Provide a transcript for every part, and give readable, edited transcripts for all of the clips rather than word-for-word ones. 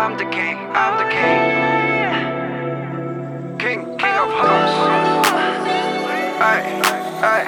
I'm the king, I'm the king. King of hearts. Ay.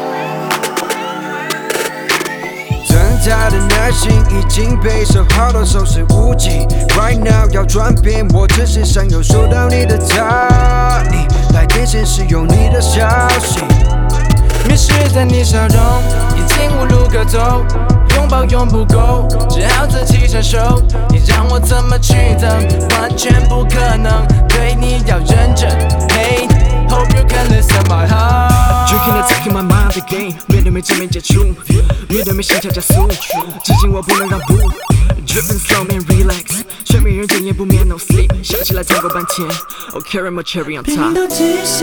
挣扎的耐心已经被消耗到手是无几。Right now 要转变，我只是想要收到你的答应。来电显示有你的消息，迷失在你笑容，已经无路可走。拥抱永不够，只好自己承受。你让我怎么去等？完全不可能。对你要认真。Hey, hope you can listen my heart。Drinking and taking my mind the game， 面对没正面接触，面对没心跳加速，至今我不能让步。Dripping slow man relax， 睡美人间也不眠 no sleep， 想起来痛过半天。Oh carry my cherry on top。 拼到极限，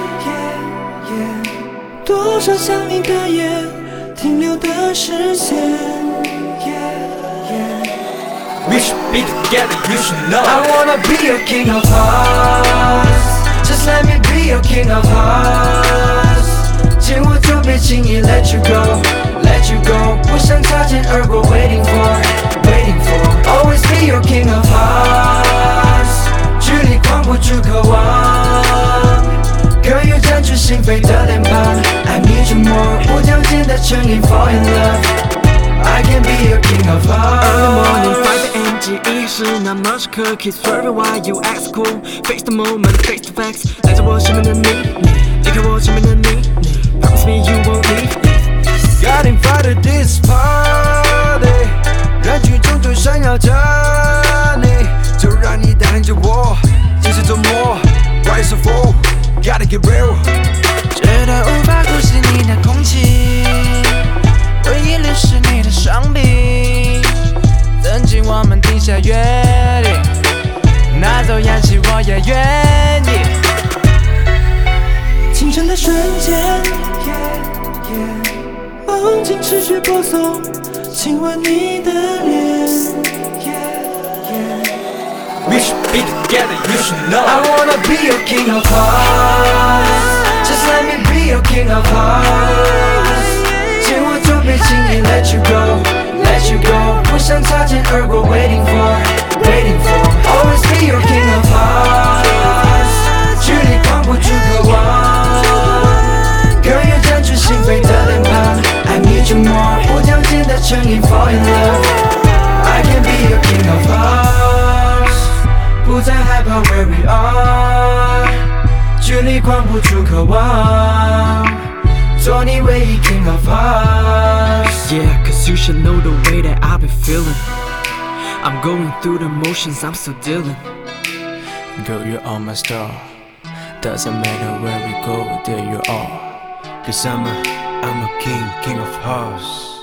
多少想你的眼。停留的视线 We should be together, you should know. I wanna be your king of hearts. Just let me be your king of hearts. 见我就别轻易 let you go, let you go. 不想擦肩而过 waiting for, waiting for. Always be your king of hearts. 距离框不住渴望，可以占据心扉的脸庞。I need you more， 无条件的诚意 fall in love。I can be your king of hearts. Early morning 5 AM 记忆是那么深刻 Keep swerving while you act cool Face the moment, face the facts 来自我身边的你，离开我身边的你 Promise me you won't leave Got invited this party 人群中最闪耀着你，就让你带领着我继续周末 Rise or fall, gotta get real 直到无法呼吸你的空气，回忆里是你的双臂，曾经我们定下约定，拿走氧气我也愿意。 清晨的瞬间，梦境持续播送，亲吻你的脸。 We should be together, you should know. I wanna be your king of hearts. Just let me be your king of hearts. 见我就别轻易 let you go, let you go. 不想擦肩而过 waiting for, waiting for. Always be your king of hearts. 距离框不住渴望，可以占据心扉的脸庞。I need you more， 无条件的诚意 fall in love。I can be your king of hearts， 不再害怕 where we are， 距离框不住渴望。做你唯一 king of hearts Yeah, cause you should know the way that I've been feeling I'm going through the motions, I'm still dealing Girl, you're all my star. Doesn't matter where we go, there you are. Cause I'm a king of hearts